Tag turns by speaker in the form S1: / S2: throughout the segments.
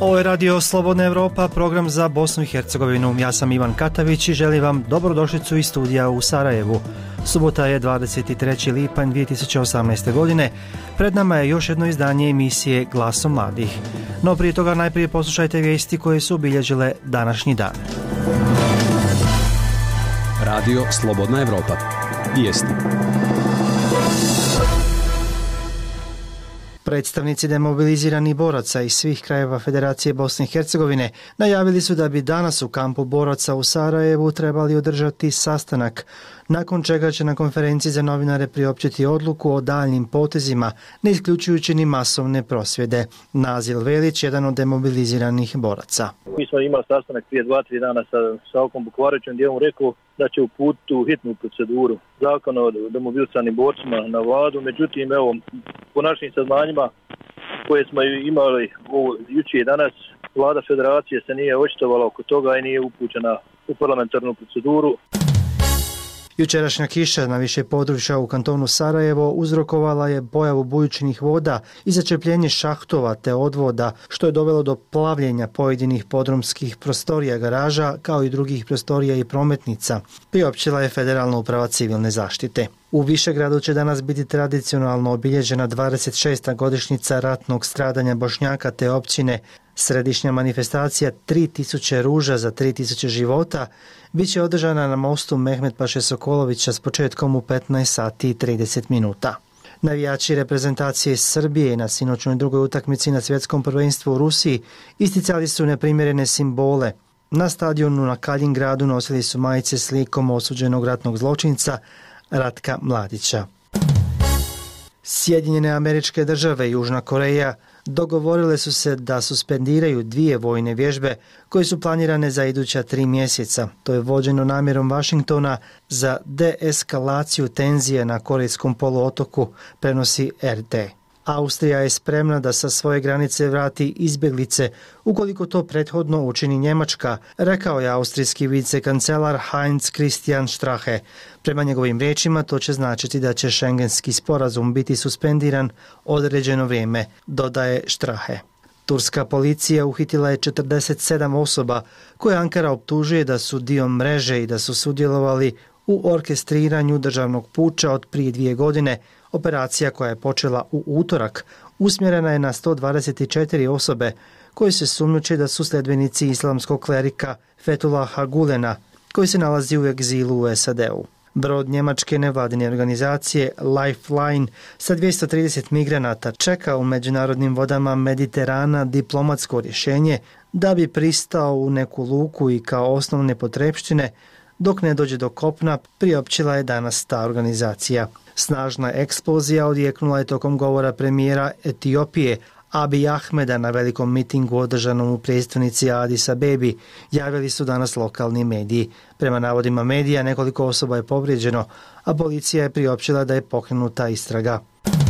S1: Ovo je Radio Slobodna Evropa, program za Bosnu i Hercegovinu. Ja sam Ivan Katavić i želim vam dobrodošlicu iz studija u Sarajevu. Subota je 23. lipanj 2018. godine. Pred nama je još jedno izdanje emisije Glasom mladih. No prije toga najprije poslušajte vijesti koje su obilježile današnji dan.
S2: Radio Slobodna Evropa. Vijesti.
S1: Predstavnici demobiliziranih boraca iz svih krajeva Federacije Bosne i Hercegovine najavili su da bi danas u kampu boraca u Sarajevu trebali održati sastanak, nakon čega će na konferenciji za novinare priopćiti odluku o daljnim potezima, ne isključujući ni masovne prosvjede. Nazil Velić, jedan od demobiliziranih boraca.
S3: Mi smo imali sastanak prije 2-3 dana sa Okom Bukvarićem gdje on rekao da će uputiti u hitnu proceduru zakon o demobiliziranim borcima na vladu. Međutim, evo, po našim saznanjima koje smo imali jučer i danas, vlada federacije se nije očitovala oko toga i nije upućena u parlamentarnu proceduru.
S1: Jučerašnja kiša na više područja u kantonu Sarajevo uzrokovala je pojavu bujičnih voda i začepljenje šahtova te odvoda, što je dovelo do plavljenja pojedinih podrumskih prostorija garaža, kao i drugih prostorija i prometnica, priopćila je Federalna uprava civilne zaštite. U Višegradu će danas biti tradicionalno obilježena 26. godišnjica ratnog stradanja Bošnjaka te općine. Središnja manifestacija 3000 ruža za 3000 života bit će održana na mostu Mehmet Paše Sokolovića s početkom u 15 sati i 30 minuta. Navijači reprezentacije Srbije na sinoćnoj drugoj utakmici na svjetskom prvenstvu u Rusiji isticali su neprimjerene simbole. Na stadionu na Kaljingradu nosili su majice s likom osuđenog ratnog zločinca Ratka Mladića. Sjedinjene Američke Države i Južna Koreja dogovorile su se da suspendiraju 2 vojne vježbe koje su planirane za iduća 3 mjeseca. To je vođeno namjerom Washingtona za deeskalaciju tenzije na Korejskom poluotoku, prenosi RT. Austrija je spremna da sa svoje granice vrati izbjeglice ukoliko to prethodno učini Njemačka, rekao je austrijski vicekancelar Heinz Christian Strache. Prema njegovim riječima to će značiti da će šengenski sporazum biti suspendiran određeno vrijeme, dodaje Strache. Turska policija uhitila je 47 osoba koje Ankara optužuje da su dio mreže i da su sudjelovali u orkestriranju državnog puča od prije 2 godine. Operacija koja je počela u utorak usmjerena je na 124 osobe koje se sumnjuče da su sljedbenici islamskog klerika Fethullaha Gulena koji se nalazi u egzilu u SAD-u. Brod njemačke nevladine organizacije Lifeline sa 230 migranata čeka u međunarodnim vodama Mediterana diplomatsko rješenje da bi pristao u neku luku i kao osnovne potrepštine dok ne dođe do kopna, priopćila je danas ta organizacija. Snažna eksplozija odjeknula je tokom govora premijera Etiopije Abiy Ahmeda na velikom mitingu održanom u prijestolnici Adis Abebi, javili su danas lokalni mediji. Prema navodima medija nekoliko osoba je povrijeđeno, a policija je priopćila da je pokrenuta istraga.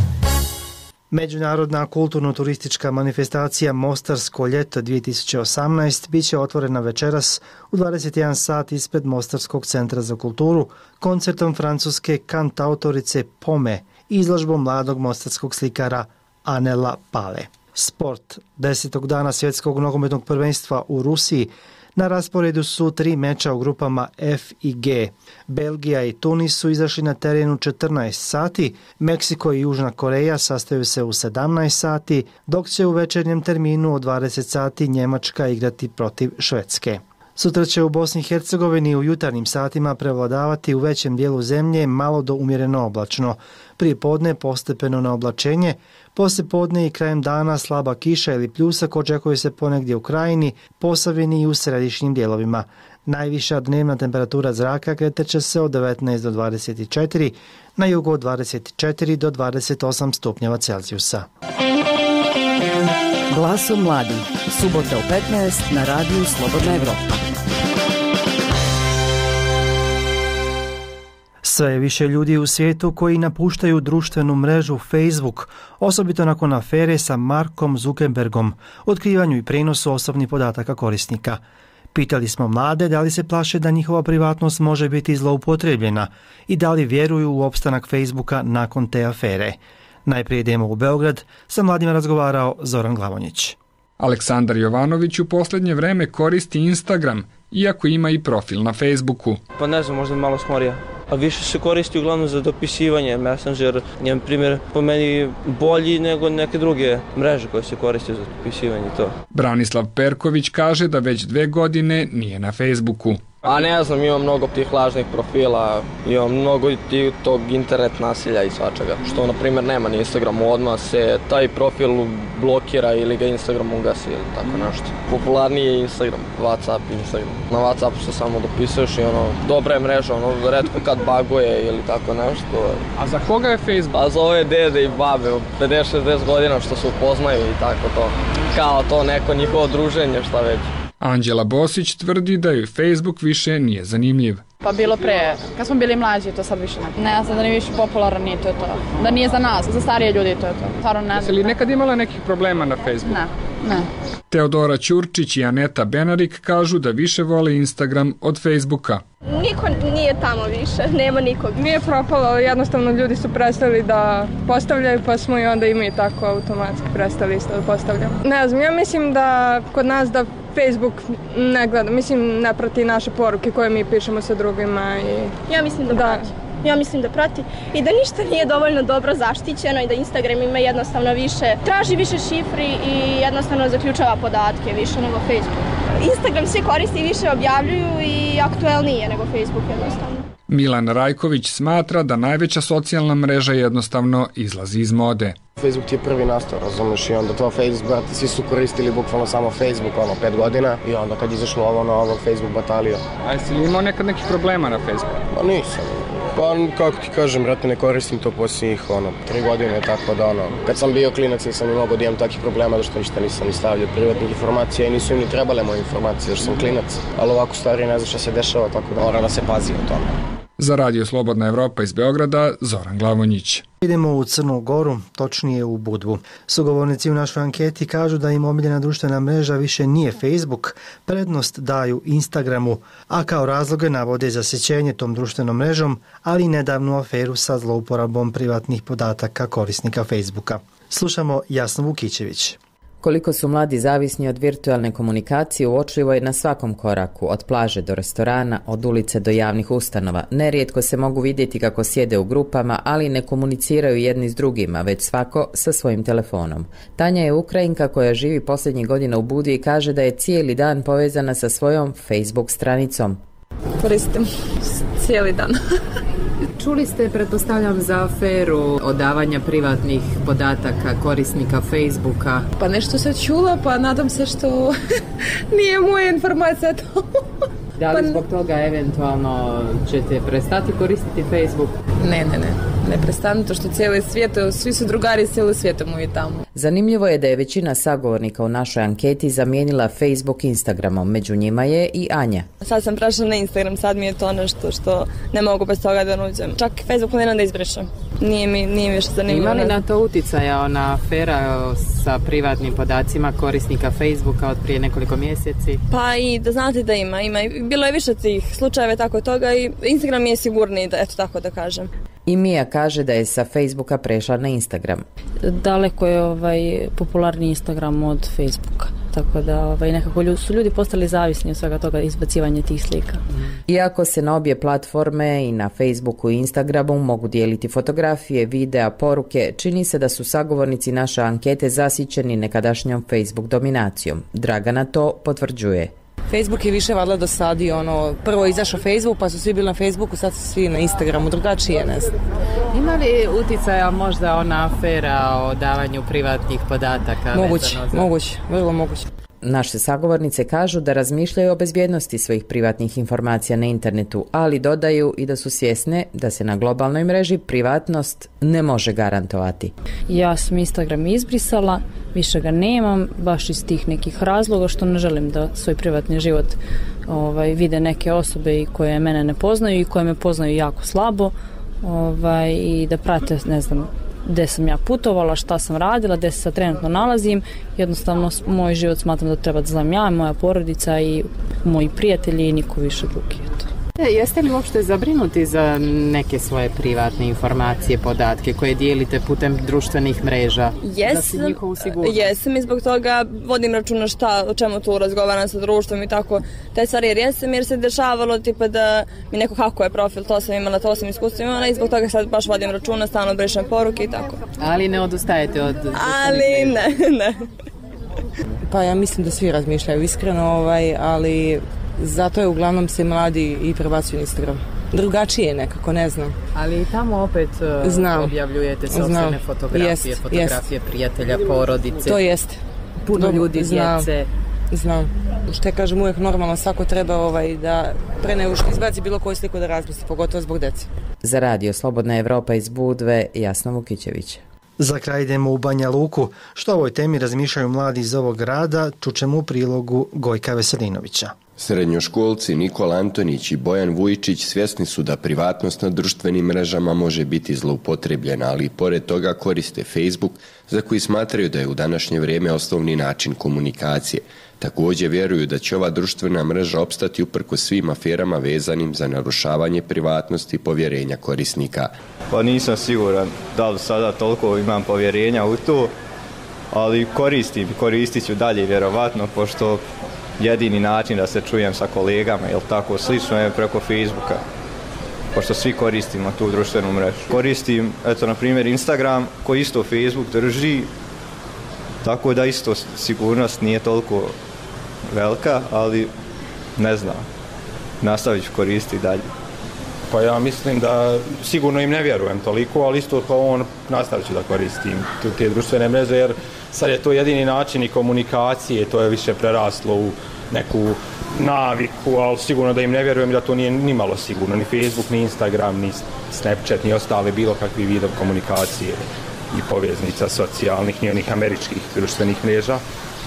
S1: Međunarodna kulturno-turistička manifestacija Mostarsko ljeto 2018 bit će otvorena večeras u 21 sat ispred Mostarskog centra za kulturu koncertom francuske kantautorice Pome i izložbom mladog mostarskog slikara Anela Pale. Sport. 10. dana svjetskog nogometnog prvenstva u Rusiji na rasporedu su 3 meča u grupama F i G. Belgija i Tunis su izašli na teren u 14 sati, Meksiko i Južna Koreja sastaju se u 17 sati, dok će u večernjem terminu od 20 sati Njemačka igrati protiv Švedske. Sutra će u Bosni i Hercegovini u jutarnjim satima prevladavati u većem dijelu zemlje malo do umjereno oblačno. Prije podne postepeno na oblačenje, poslije podne i krajem dana slaba kiša ili pljusak očekuje se ponegdje u krajini, Posavini i u središnjim dijelovima. Najviša dnevna temperatura zraka kretat će se od 19 do 24, na jugu od 24 do 28 stupnjeva Celzijusa.
S4: Glasom mladih. Subota u 15 na radiju Slobodna Evropa.
S1: Sve je više ljudi u svijetu koji napuštaju društvenu mrežu Facebook, osobito nakon afere sa Markom Zuckerbergom, otkrivanju i prenosu osobnih podataka korisnika. Pitali smo mlade da li se plaše da njihova privatnost može biti zloupotrebljena i da li vjeruju u opstanak Facebooka nakon te afere. Najprije idemo u Beograd, sa mladima razgovarao Zoran Glavonjić.
S5: Aleksandar Jovanović u posljednje vreme koristi Instagram, iako ima i profil na Facebooku.
S6: Pa ne znam, možda malo smorija. A više se koristi uglavnom za dopisivanje. Messenger je, na primjer, po meni bolji nego neke druge mreže koje se koriste za dopisivanje i to.
S5: Branislav Perković kaže da već 2 godine nije na Facebooku.
S7: A ne znam, imam mnogo tih lažnih profila, imam mnogo tog internet nasilja i svačega, što na primjer nema na Instagramu, odmah se taj profil blokira ili ga Instagram ugasi ili tako nešto. Popularniji je Instagram, WhatsApp, Instagram. Na WhatsAppu se samo dopisuješ i dobra je mreža, retko kad baguje ili tako nešto.
S5: A za koga je Facebook?
S7: A za ove dede i babe, 50-60 godina što se upoznaju i tako to. Kao to neko njihovo druženje, šta već.
S5: Anđela Bosić tvrdi da joj Facebook više nije zanimljiv.
S8: Pa bilo pre, kad smo bili mlađi, to sad više ne. Ne znam da nije više popularan, nije to je to. Da nije za nas, za starije ljudi to je to. Stvarno ne znam.
S5: Jesi li nekad imala nekih problema na Facebooku?
S8: Ne.
S5: Teodora Ćurčić i Aneta Benarik kažu da više vole Instagram od Facebooka.
S9: Niko nije tamo više, nema nikog.
S10: Nije propalo, jednostavno ljudi su prestali da postavljaju, pa smo i onda i mi tako automatski prestali isto da postavljamo. Ne znam, ja mislim da kod nas da Facebook ne gleda, mislim ne prati naše poruke koje mi pišemo sa drugima.
S9: Ja mislim da prati. Ja mislim da prati i da ništa nije dovoljno dobro zaštićeno i da Instagram ima jednostavno traži više šifri i jednostavno zaključava podatke više nego Facebook. Instagram svi koristi i više objavljuju i aktuelnije nego Facebook jednostavno.
S5: Milan Rajković smatra da najveća socijalna mreža jednostavno izlazi iz mode.
S11: Facebook ti je prvi nastao, razumiješ, i onda to Facebook, brate, svi su koristili bukvalno samo Facebook, 5 godina i onda kad izašlo ovo Facebook batalio.
S5: A jesi li imao nekad nekih problema na Facebooku?
S11: Pa nisam. Pa kako ti kažem, brate, ne koristim to posljednjih 3 godine, tako da kad sam bio klinac nisam imao da imam takvih problema, da što ništa nisam ni stavljao privatnih informacija i nisu im ni trebale moje informacije, jer sam klinac, ali ovako stariji ne zna šta se dešava, tako da mora da se pazi o tome.
S5: Za Radio Slobodna Evropa iz Beograda, Zoran Glavonjić.
S1: Idemo u Crnu Goru, točnije u Budvu. Sugovornici u našoj anketi kažu da im omiljena društvena mreža više nije Facebook, prednost daju Instagramu, a kao razloge navode zasjećenje tom društvenom mrežom, ali i nedavnu aferu sa zlouporabom privatnih podataka korisnika Facebooka. Slušamo Jasnu Vukićević.
S12: Koliko su mladi zavisni od virtualne komunikacije uočljivo je na svakom koraku, od plaže do restorana, od ulice do javnih ustanova. Nerijetko se mogu vidjeti kako sjede u grupama, ali ne komuniciraju jedni s drugima, već svako sa svojim telefonom. Tanja je Ukrajinka koja živi posljednjih godina u Budvi i kaže da je cijeli dan povezana sa svojom Facebook stranicom.
S10: Koristim cijeli dan.
S12: Čuli ste, pretpostavljam, za aferu odavanja privatnih podataka korisnika Facebooka.
S10: Pa nešto sam čula, pa nadam se što nije moja informacija to.
S12: Da li zbog toga eventualno ćete prestati koristiti Facebook?
S10: Ne prestanu, to što cijeli svijet, svi su drugari cijeli svijetom i tamo.
S12: Zanimljivo je da je većina sagovornika u našoj anketi zamijenila Facebook Instagramom, među njima je i Anja.
S13: Sad sam prešla na Instagram, sad mi je to nešto što ne mogu bez toga da nuđem. Čak Facebook planiram da izbrišem. Nije mi više zanimljivo.
S12: Ima li na to uticaja ona afera sa privatnim podacima korisnika Facebooka od prije nekoliko mjeseci?
S13: Pa i da znate da ima. Bilo je više tih slučajeva tako toga i Instagram je sigurniji, da, eto tako da kažem.
S12: I Mija kaže da je sa Facebooka prešla na Instagram.
S14: Daleko je popularniji Instagram od Facebooka. Tako da nekako su ljudi postali zavisni od svega toga, izbacivanja tih slika.
S12: Iako se na obje platforme i na Facebooku i Instagramu mogu dijeliti fotografije, videa, poruke, čini se da su sagovornici naše ankete zasićeni nekadašnjom Facebook dominacijom. Dragana to potvrđuje.
S15: Facebook je više valjda dosadio, prvo izašao Facebook, pa su svi bili na Facebooku, sad su svi na Instagramu, drugačije, ne znam.
S12: Ima li uticaja možda ona afera o davanju privatnih podataka?
S15: Moguće, vrlo moguće.
S12: Naše sagovornice kažu da razmišljaju o bezbjednosti svojih privatnih informacija na internetu, ali dodaju i da su svjesne da se na globalnoj mreži privatnost ne može garantovati.
S14: Ja sam Instagram izbrisala, više ga nemam, baš iz tih nekih razloga što ne želim da svoj privatni život vide neke osobe koje mene ne poznaju i koje me poznaju jako slabo i da prate, ne znam, gdje sam ja putovala, šta sam radila, gdje se sad trenutno nalazim. Jednostavno, moj život smatram da treba da znam ja, moja porodica i moji prijatelji i niko više drugi.
S12: Jeste li uopšte zabrinuti za neke svoje privatne informacije, podatke koje dijelite putem društvenih mreža?
S13: Jesam i zbog toga vodim računa o čemu tu razgovaram sa društvom i tako te stvari, jer se dešavalo tipa da mi neko hakuje profil, to sam iskustvo imala i zbog toga sad baš vodim računa, stalno brišem poruke i tako.
S12: Ali ne odustajete od...
S13: Ali ne.
S15: Pa ja mislim da svi razmišljaju iskreno, ali zato je uglavnom se mladi i prebacuju na Instagram. Drugačije nekako, ne znam.
S12: Ali tamo opet objavljujete sopstvene fotografije prijatelja, porodice.
S15: To jeste.
S12: Puno ljudi, djece.
S15: Znam. Što kažem, uvijek normalno, svako treba da pre nego što izbaci bilo koju sliku da razmisli, pogotovo zbog djece.
S12: Za radio Slobodna Evropa iz Budve, Jasna Vukićević.
S1: Za kraj idemo u Banja Luku. Što o ovoj temi razmišljaju mladi iz ovog grada, čućemo u prilogu Gojka Veselinovića.
S16: Srednjoškolci Nikola Antonić i Bojan Vujčić svjesni su da privatnost na društvenim mrežama može biti zloupotrebljena, ali i pored toga koriste Facebook, za koji smatraju da je u današnje vrijeme osnovni način komunikacije. Također vjeruju da će ova društvena mreža opstati uprkos svim aferama vezanim za narušavanje privatnosti i povjerenja korisnika.
S17: Pa nisam siguran da li sada toliko imam povjerenja u to, ali koristit ću dalje vjerovatno, pošto jedini način da se čujem sa kolegama, jel tako, slično je preko Facebooka, pošto svi koristimo tu društvenu mrežu. Koristim, na primjer, Instagram, koji isto Facebook drži, tako da isto sigurnost nije toliko velika, ali ne znam, nastavit ću koristiti dalje.
S18: Pa ja mislim da sigurno im ne vjerujem toliko, ali isto kao on nastavit ću da koristim te društvene mreže, jer sad je to jedini način i komunikacije, to je više preraslo u neku naviku, ali sigurno da im ne vjerujem i da to nije ni malo sigurno, ni Facebook, ni Instagram, ni Snapchat, ni ostale bilo kakvi vidov komunikacije i poveznica socijalnih, ni onih američkih društvenih mreža.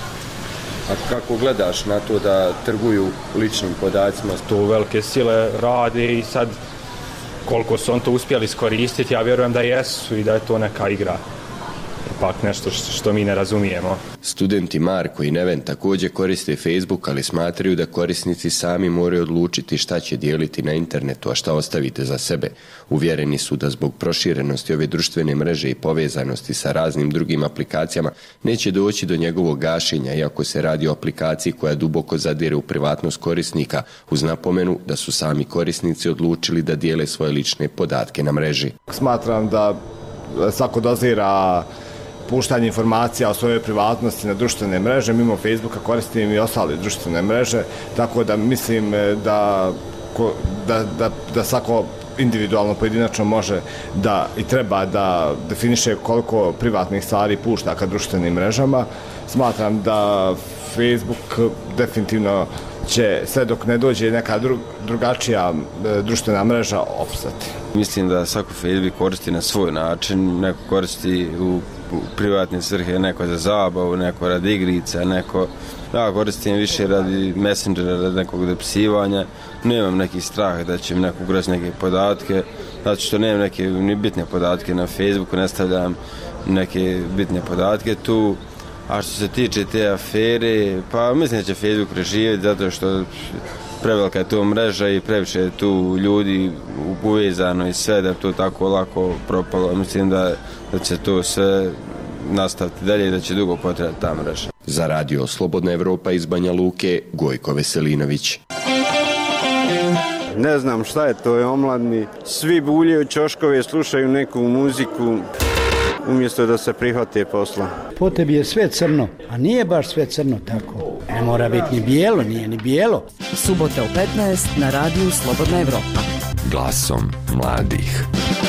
S16: A kako gledaš na to da trguju ličnim podacima?
S18: To velike sile rade i sad koliko su on to uspjeli iskoristiti, ja vjerujem da jesu i da je to neka igra. Ipak nešto što mi ne razumijemo.
S16: Studenti Marko i Neven također koriste Facebook, ali smatraju da korisnici sami moraju odlučiti šta će dijeliti na internetu, a šta ostavite za sebe. Uvjereni su da zbog proširenosti ove društvene mreže i povezanosti sa raznim drugim aplikacijama neće doći do njegovog gašenja, iako se radi o aplikaciji koja duboko zadire u privatnost korisnika, uz napomenu da su sami korisnici odlučili da dijele svoje lične podatke na mreži.
S19: Smatram da svako dozira puštanje informacija o svojoj privatnosti na društvene mreže. Mimo Facebooka koristim i ostale društvene mreže, tako da mislim da svako individualno, pojedinačno može da i treba da definiše koliko privatnih stvari pušta ka društvenim mrežama. Smatram da Facebook definitivno će, sve dok ne dođe neka drugačija društvena mreža, opstati.
S20: Mislim da svako Facebook koristi na svoj način, neko koristi u privatne svrhe, neko za zabavu, neko radi igrica, neko... Ja koristim više radi Messengera, radi nekog dopisivanja. Nemam neki strah da će mi neko ugroziti neke podatke, zato što nemam neke ni bitne podatke na Facebooku, ne stavljam neke bitne podatke tu. A što se tiče te afere, pa mislim da će Facebook preživjeti zato što prevelika je to mreža i previše je tu ljudi uvezano i sve da je to tako lako propalo. Mislim da će to sve nastaviti dalje i da će dugo potrebati ta mreža.
S16: Za radio Slobodna Evropa iz Banja Luke, Gojko Veselinović.
S21: Ne znam šta je to, je omladni. Svi buljaju ćoškove, slušaju neku muziku umjesto da se prihvate posla.
S22: Po tebi je sve crno, a nije baš sve crno tako. Ne mora biti ni bijelo, nije ni bijelo.
S4: Subota u 15 na radiju Slobodna Evropa.
S2: Glasom mladih.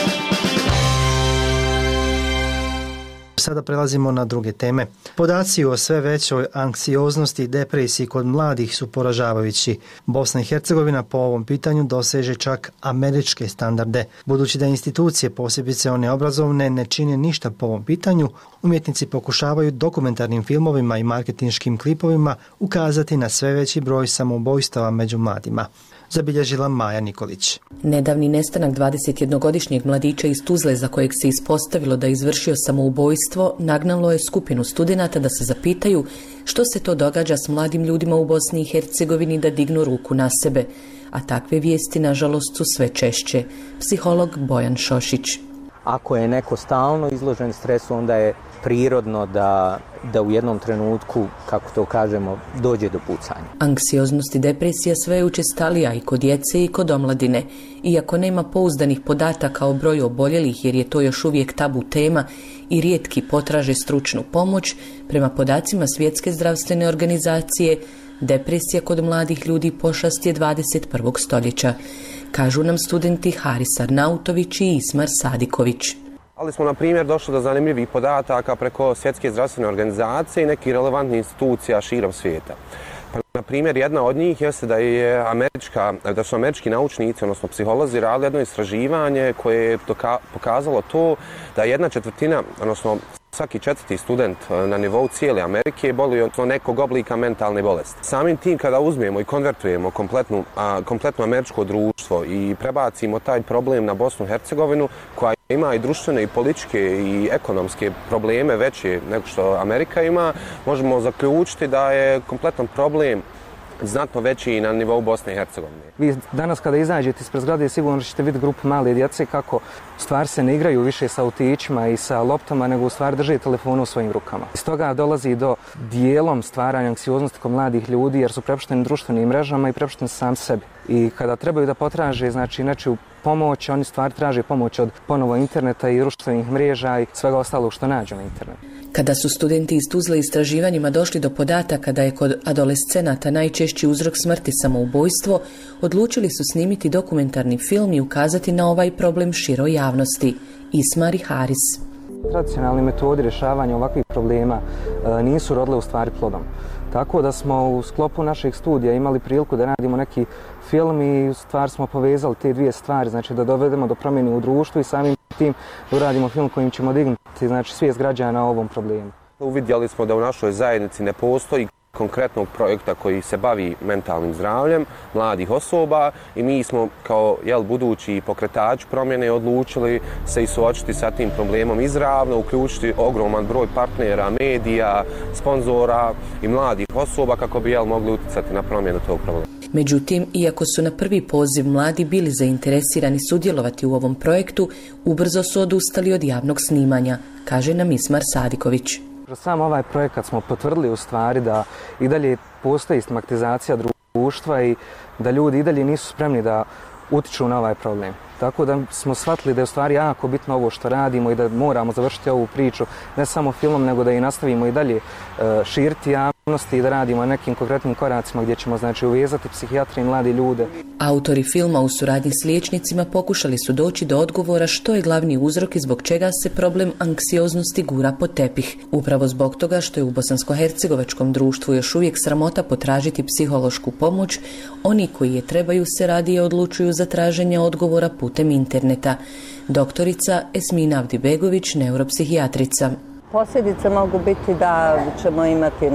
S1: Sada prelazimo na druge teme. Podaci o sve većoj anksioznosti i depresiji kod mladih su poražavajući. Bosna i Hercegovina po ovom pitanju doseže čak američke standarde. Budući da institucije, posebice one obrazovne, ne čine ništa po ovom pitanju, umjetnici pokušavaju dokumentarnim filmovima i marketinškim klipovima ukazati na sve veći broj samoubojstava među mladima. Zabilježila Maja Nikolić.
S23: Nedavni nestanak 21-godišnjeg mladića iz Tuzle, za kojeg se ispostavilo da je izvršio samoubojstvo, nagnalo je skupinu studenata da se zapitaju što se to događa s mladim ljudima u Bosni i Hercegovini da dignu ruku na sebe. a takve vijesti nažalost su sve češće. Psiholog Bojan Šošić.
S3: Ako je neko stalno izložen stresu, onda je prirodno da u jednom trenutku, kako to kažemo, dođe do pucanja.
S23: Anksioznost i depresija sve je učestalija i kod djece i kod omladine. Iako nema pouzdanih podataka o broju oboljelih, jer je to još uvijek tabu tema i rijetki potraže stručnu pomoć, prema podacima Svjetske zdravstvene organizacije, depresija kod mladih ljudi pošast je 21. stoljeća. Kažu nam studenti Haris Arnautović i Ismar Sadiković.
S6: Ali smo, na primjer, došli do zanimljivih podataka preko Svjetske zdravstvene organizacije i nekih relevantnih institucija širom svijeta. Na primjer, jedna od njih jeste da su američki naučnici, odnosno psiholozi, radili jedno istraživanje koje je pokazalo to da 1/4, odnosno svaki 4. student na nivou cijele Amerike boluje od nekog oblika mentalne bolesti. Samim tim, kada uzmemo i konvertujemo kompletno američko društvo i prebacimo taj problem na Bosnu i Hercegovinu, koja ima i društvene i političke i ekonomske probleme veće nego što Amerika ima, možemo zaključiti da je kompletan problem znatno veći i na nivou Bosne i Hercegovine.
S7: Vi danas kada izađete ispred zgrade sigurno ćete vidjeti grupu male djece kako stvari se ne igraju više sa autićima i sa loptama, nego u stvari drže telefone u svojim rukama. Iz toga dolazi do dijelom stvaranja anksioznosti kod mladih ljudi jer su prepušteni društvenim mrežama i prepušteni sam sebi. I kada trebaju da potraže nečiju pomoć, oni stvari traže pomoć od ponovo interneta i društvenih mreža i svega ostalog što nađu na internetu.
S23: Kada su studenti iz Tuzle istraživanjima došli do podataka da je kod adolescenata najčešći uzrok smrti samoubojstvo, odlučili su snimiti dokumentarni film i ukazati na ovaj problem široj javnosti. Ismar i Haris.
S7: Tradicionalne metode rješavanja ovakvih problema nisu rodile u stvari plodom. Tako da smo u sklopu našeg studija imali priliku da radimo neki film i u stvari smo povezali te dvije stvari, znači da dovedemo do promjene u društvu i samim tim da uradimo film kojim ćemo dignuti svijest građana o ovom problemu.
S6: Uvidjeli smo da u našoj zajednici ne postoji konkretnog projekta koji se bavi mentalnim zdravljem mladih osoba i mi smo kao budući pokretač promjene odlučili se i suočiti sa tim problemom izravno, uključiti ogroman broj partnera, medija, sponzora i mladih osoba kako bi mogli utjecati na promjenu tog problema.
S23: Međutim, iako su na prvi poziv mladi bili zainteresirani sudjelovati u ovom projektu, ubrzo su odustali od javnog snimanja, kaže nam Ismar Sadiković.
S7: Kroz sam ovaj projekat smo potvrdili u stvari da i dalje postoji stigmatizacija društva i da ljudi i dalje nisu spremni da utiču na ovaj problem. Tako da smo shvatili da je u stvari jako bitno ovo što radimo i da moramo završiti ovu priču ne samo filmom, nego da i nastavimo i dalje širiti javnosti i da radimo nekim konkretnim koracima gdje ćemo uvezati psihijatre i mlade ljude.
S23: Autori filma u suradnji s liječnicima pokušali su doći do odgovora što je glavni uzrok i zbog čega se problem anksioznosti gura pod tepih. Upravo zbog toga što je u bosansko-hercegovačkom društvu još uvijek sramota potražiti psihološku pomoć, oni koji je trebaju se radije odlučuju za traženje odgovora putem interneta. Doktorica Esmina Avdibegović, neuropsihijatrica.
S24: Posljedice mogu biti da ćemo imati,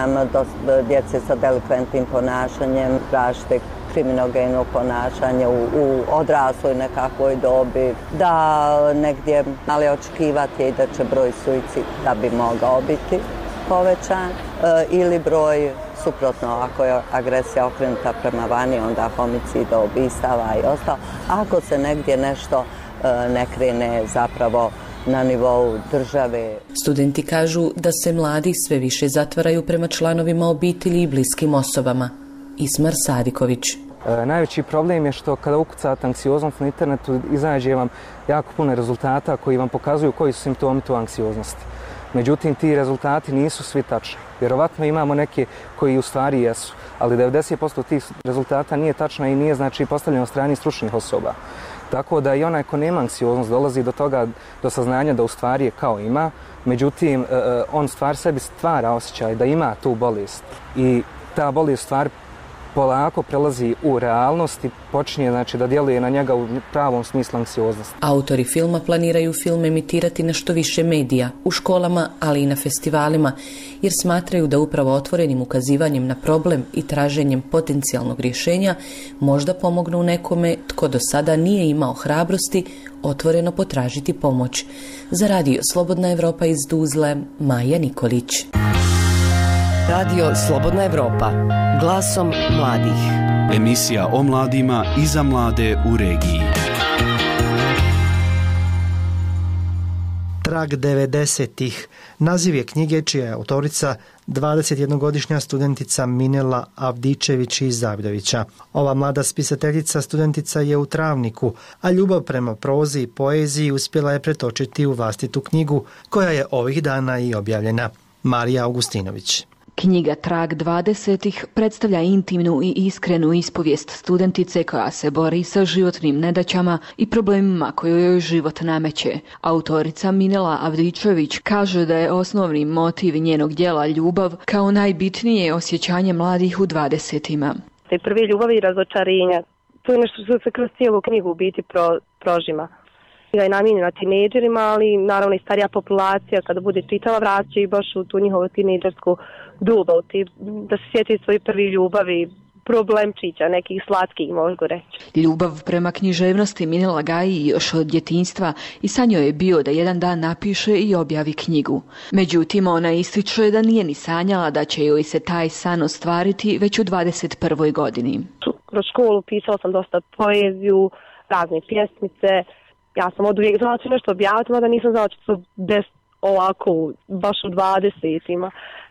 S24: djece sa delikventnim ponašanjem, različite kriminogeno ponašanje u odrasloj nekakvoj dobi, da negdje ali očekivati da će broj suicida bi mogao biti povećan ili broj suprotno, ako je agresija okrenuta prema vani, onda homicida, ubistava i ostalo. Ako se negdje nešto ne krene zapravo na nivou države.
S23: Studenti kažu da se mladi sve više zatvaraju prema članovima obitelji i bliskim osobama. Ismar Sadiković.
S7: Najveći problem je što kada ukucate anksioznost na internetu izađe vam jako puno rezultata koji vam pokazuju koji su simptomi tu anksioznosti. Međutim, ti rezultati nisu svi tačni. Vjerovatno imamo neke koji u stvari jesu, ali 90% tih rezultata nije tačno i nije postavljeno od strane stručnih osoba. Tako da i onaj ko nema anksioznost dolazi do toga, do saznanja da u stvari je kao ima, međutim on stvar sebi stvara osjećaj da ima tu bolest i ta bolest stvar polako prelazi u realnost i počinje da djeluje na njega u pravom smislu anksioznosti.
S23: Autori filma planiraju film emitirati na što više medija, u školama, ali i na festivalima, jer smatraju da upravo otvorenim ukazivanjem na problem i traženjem potencijalnog rješenja možda pomognu nekome tko do sada nije imao hrabrosti otvoreno potražiti pomoć. Za radio Slobodna Evropa iz Tuzle, Maja Nikolić.
S4: Radio Slobodna Evropa. Glasom mladih.
S5: Emisija o mladima i za mlade u regiji.
S1: Trag 90-ih. Naziv je knjige čija je autorica 21-godišnja studentica Minela Avdičević iz Zavidovića. Ova mlada spisateljica studentica je u Travniku, a ljubav prema prozi i poeziji uspjela je pretočiti u vlastitu knjigu, koja je ovih dana i objavljena. Marija Augustinović.
S8: Knjiga Trag 20-ih predstavlja intimnu i iskrenu ispovijest studentice koja se bori sa životnim nedaćama i problemima koje joj život nameće. Autorica Minela Avdičević kaže da je osnovni motiv njenog djela ljubav kao najbitnije osjećanje mladih u 20-ima.
S9: Te prve ljubavi i razočarenja, to je nešto što se kroz cijelu knjigu u biti prožima. Knjiga je namijenjena tinejdžerima, ali naravno i starija populacija kada bude čitala vraća i baš u tu njihovu tinejdžersku dubav, da se sjeti svoji prvi ljubavi, problemčića, nekih slatkih, možda reći.
S8: Ljubav prema književnosti Minela gaji još od djetinjstva i san joj je bio da jedan dan napiše i objavi knjigu. Međutim, ona ističe da nije ni sanjala da će joj se taj san ostvariti već u 21. godini.
S9: Kroz školu pisala sam dosta poeziju, razne pjesmice. Ja sam od uvijek znala ću nešto objaviti, mada nisam znala ću to bez ovako, baš u 20-ima.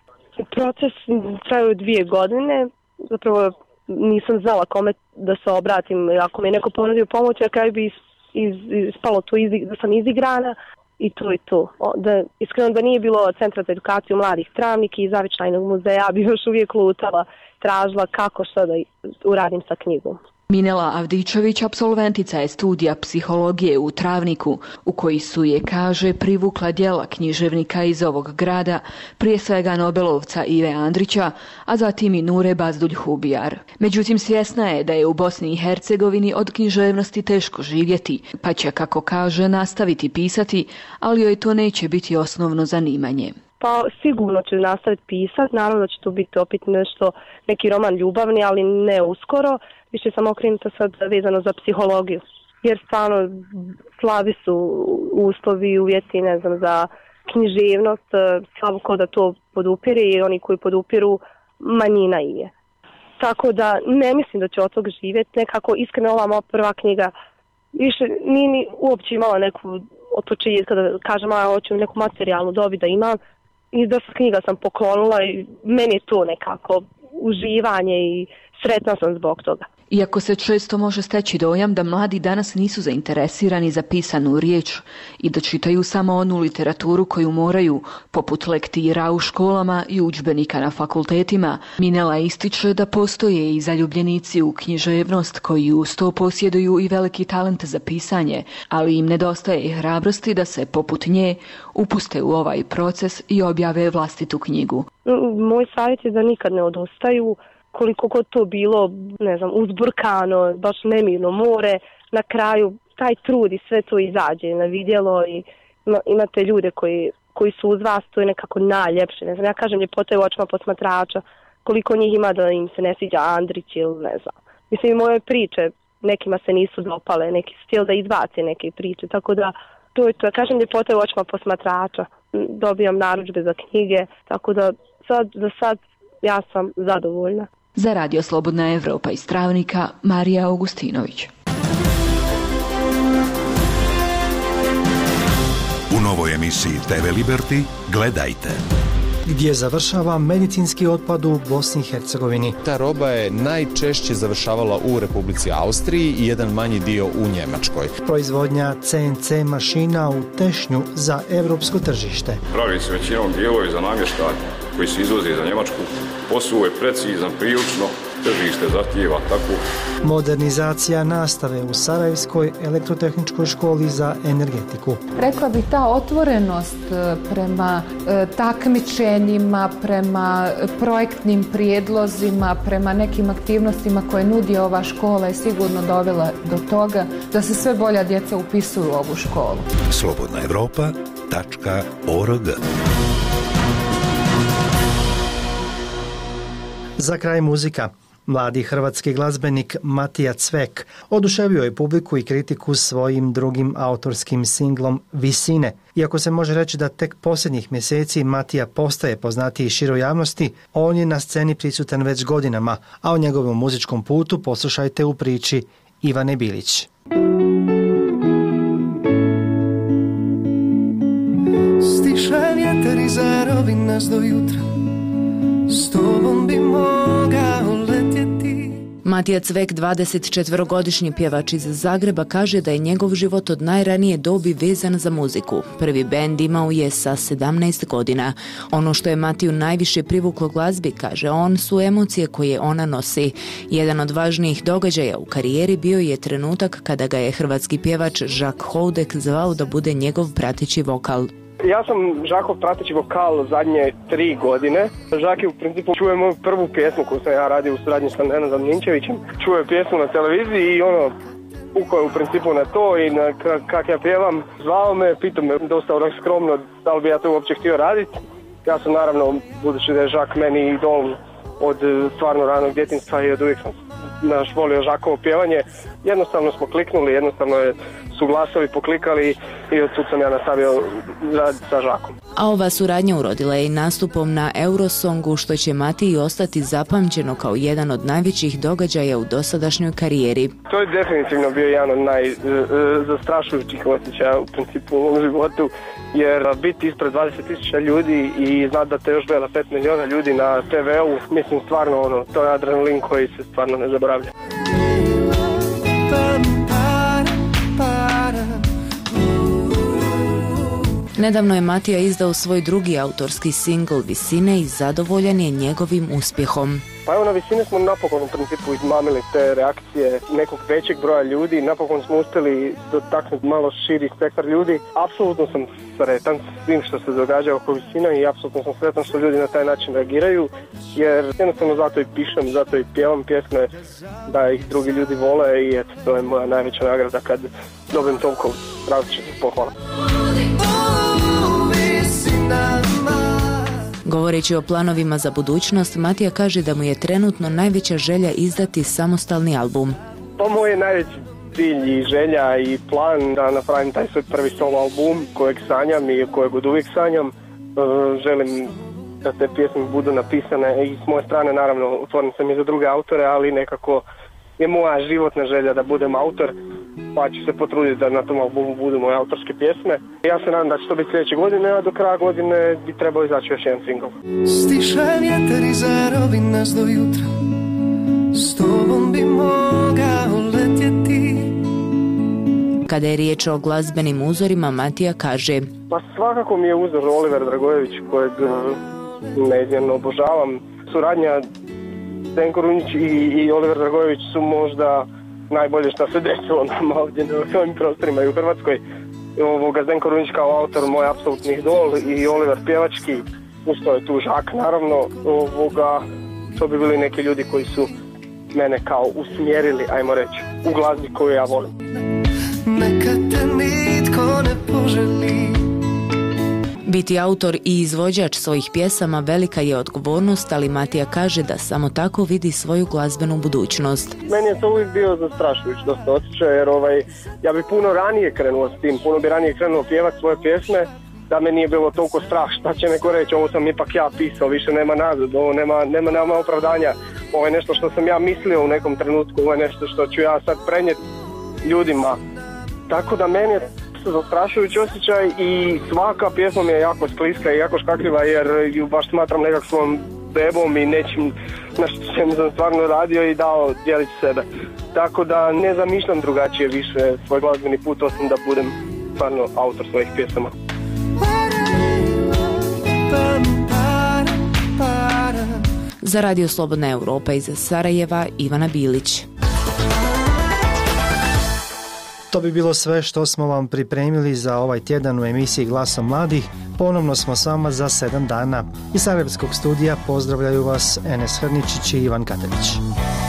S9: Proces traju 2 godine, zapravo nisam znala kome da se obratim, ako mi je neko ponudio pomoć, a kraju bi ispalo to da sam izigrana i to. Iskreno da nije bilo Centra za edukaciju mladih Travnik i Zavičajnog muzeja, bi još uvijek lutala, tražila kako što da uradim sa knjigom.
S8: Minela Avdičević apsolventica je studija psihologije u Travniku, u koji su je, kaže, privukla djela književnika iz ovog grada, prije svega Nobelovca Ive Andrića, a zatim i Nure Bazdulj-Hubijar. Međutim, svjesna je da je u Bosni i Hercegovini od književnosti teško živjeti, pa će, kako kaže, nastaviti pisati, ali joj to neće biti osnovno zanimanje.
S9: Pa sigurno ću nastaviti pisati, naravno da će to biti opet neki roman ljubavni, ali ne uskoro. Više sam okrenuta sad vezano za psihologiju, jer stvarno slabi su uslovi, uvjeti, ne znam, za književnost, slabo ko da to podupire i oni koji podupiru manjina je. Tako da ne mislim da će od tog živjeti, nekako iskreno ova moja prva knjiga više nije ni uopće imala neku otočije, kada kažem hoću neku materijalnu dobi da imam, i dosta knjiga sam poklonila i meni je to nekako uživanje i sretna sam zbog toga.
S8: Iako se često može steći dojam da mladi danas nisu zainteresirani za pisanu riječ i da čitaju samo onu literaturu koju moraju, poput lektira u školama i udžbenika na fakultetima, Minela ističe da postoje i zaljubljenici u književnost koji uz to posjeduju i veliki talent za pisanje, ali im nedostaje hrabrosti da se, poput nje, upuste u ovaj proces i objave vlastitu knjigu.
S9: Moj savjet je da nikad ne odustaju, koliko god to bilo, ne znam, uzburkano, baš nemirno more, na kraju taj trud i sve to izađe na vidjelo i imate ljude koji su uz vas, to je nekako najljepše. Ne znam, ja kažem ljepota je u očima posmatrača, koliko njih ima da im se ne sviđa Andrić ili ne znam. Mislim, moje priče nekima se nisu dopale, neki su htjeli da izbace neke priče, tako da to je to. Ja kažem ljepota je u očima posmatrača, dobijam narudžbe za knjige, tako da za sad ja sam zadovoljna.
S8: Za Radio Slobodna Evropa iz Travnika, Marija Augustinović.
S11: U novoj emisiji TV Liberty gledajte.
S1: Gdje završava medicinski otpad u Bosni i Hercegovini.
S25: Ta roba je najčešće završavala u Republici Austriji i jedan manji dio u Njemačkoj.
S1: Proizvodnja CNC mašina u Tešnju za evropsko tržište.
S26: Pravi se većinom dijelovi za namještaj koji se izvozi za Njemačku. Posao je precizan, prilično, tržište zahtijeva tako.
S1: Modernizacija nastave u Sarajevskoj elektrotehničkoj školi za energetiku.
S27: Rekla bih ta otvorenost prema takmičenjima, prema projektnim prijedlozima, prema nekim aktivnostima koje nudi ova škola je sigurno dovela do toga da se sve bolja djeca upisuju u ovu školu.
S11: slobodnaevropa.org.
S1: Za kraj muzika. Mladi hrvatski glazbenik Matija Cvek oduševio je publiku i kritiku svojim drugim autorskim singlom Visine. Iako se može reći da tek posljednjih mjeseci Matija postaje poznatiji široj javnosti, on je na sceni prisutan već godinama, a o njegovom muzičkom putu poslušajte u priči Ivane Bilić.
S10: Stiša vjetar i zarovi nas do jutra, s tobom bi mogao letjeti.
S12: Matija Cvek, 24-godišnji pjevač iz Zagreba, kaže da je njegov život od najranije dobi vezan za muziku. Prvi bend imao je sa 17 godina. Ono što je Matiju najviše privuklo glazbi, kaže on, su emocije koje ona nosi. Jedan od važnijih događaja u karijeri bio je trenutak kada ga je hrvatski pjevač Žak Houdek zvao da bude njegov prateći vokal.
S13: Ja sam Žakov prateći vokal zadnje 3 godine. Žak je u principu čuje moju prvu pjesmu koju sam ja radio u suradnji sa Nenadom Ninčevićem. Čuje pjesmu na televiziji i ukao je u principu na to i kak ja pjevam. Zvao me, pitao me dosta onak skromno da li bi ja to uopće htio raditi. Ja sam naravno, budući da je Žak meni idol od stvarno ranog djetinjstva i od uvijek sam volio Žakovo pjevanje. Jednostavno smo kliknuli, jednostavno su glasovi poklikali i od tud sam ja nastavio raditi sa Žakom.
S12: A ova suradnja urodila je i nastupom na Eurosongu, što će Matiji ostati zapamćeno kao jedan od najvećih događaja u dosadašnjoj karijeri.
S13: To je definitivno bio jedan od najzastrašujućih osjećaja u principu u ovom životu, jer biti ispred 20.000 ljudi i znati da te još gleda 5 milijuna ljudi na TV-u, mislim stvarno to je adrenalin koji se stvarno ne zaboravlja.
S12: Nedavno je Matija izdao svoj drugi autorski singl Visine i zadovoljan je njegovim uspjehom.
S13: Pa evo, na Visine smo napokon u principu izmamili te reakcije nekog većeg broja ljudi, napokon smo uspjeli dotaknuti malo širi spektar ljudi. Apsolutno sam sretan s svim što se događa oko Visina i apsolutno sam sretan što ljudi na taj način reagiraju, jer jednostavno zato i pišem, zato i pjevam pjesme, da ih drugi ljudi vole i eto, to je moja najveća nagrada kad dobijem toliko različitih pohvala.
S12: Govoreći o planovima za budućnost, Matija kaže da mu je trenutno najveća želja izdati samostalni album.
S13: To moj je najveći cilj i želja i plan da napravim taj svoj prvi solo album kojeg sanjam i kojeg od uvijek sanjam. Želim da te pjesme budu napisane i s moje strane, naravno, otvoren sam i za druge autore, ali nekako je moja životna želja da budem autor, pa ću se potruditi da na tom albumu budu moje autorske pjesme. Ja se nadam da će to biti sljedeće godine, a do kraja godine bi trebao izaći još jedan singl.
S10: Stiša vjetar i zarovi nas do jutra, s tobom bi mogao letjeti.
S12: Kada je riječ o glazbenim uzorima, Matija kaže:
S13: Pa svakako mi je uzor Oliver Dragojević, kojeg neizmjerno obožavam. Suradnja Zdenko Runjić i Oliver Dragojević su možda najbolje što se desilo nama ovdje na ovim prostorima i u Hrvatskoj. Zdenko Runjić kao autor moj apsolutni idol i Oliver pjevački, ustao je tu Žak naravno. To bi bili neki ljudi koji su mene kao usmjerili, ajmo reći, u glazbi koju ja volim.
S10: Neka te nitko ne poželi.
S12: Biti autor i izvođač svojih pjesama velika je odgovornost, ali Matija kaže da samo tako vidi svoju glazbenu budućnost.
S13: Meni je to uvijek bio zastrašujuć dosta osjećaj, jer ja bi puno ranije krenuo s tim, puno bi ranije krenuo pjevati svoje pjesme, da me nije bilo toliko strah šta će neko reći, ovo sam ipak ja pisao, više nema nazad, ovo nema opravdanja, ovo je nešto što sam ja mislio u nekom trenutku, ovo je nešto što ću ja sad prenijeti ljudima. Tako da meni je zastrašujući osjećaj i svaka pjesma mi je jako skliska i jako škakljiva, jer ju baš smatram nekakvom bebom i nečim na što sam stvarno radio i dao dijeliti sebe. Tako da ne zamišljam drugačije više svoj glazbeni put, osim da budem stvarno autor svojih pjesama.
S12: Za Radio Slobodna Europa iz Sarajeva, Ivana Bilić.
S1: To bi bilo sve što smo vam pripremili za ovaj tjedan u emisiji Glasom mladih. Ponovno smo s vama za 7 dana. Iz Sarajevskog studija pozdravljaju vas Enes Hrničić i Ivan Katanić.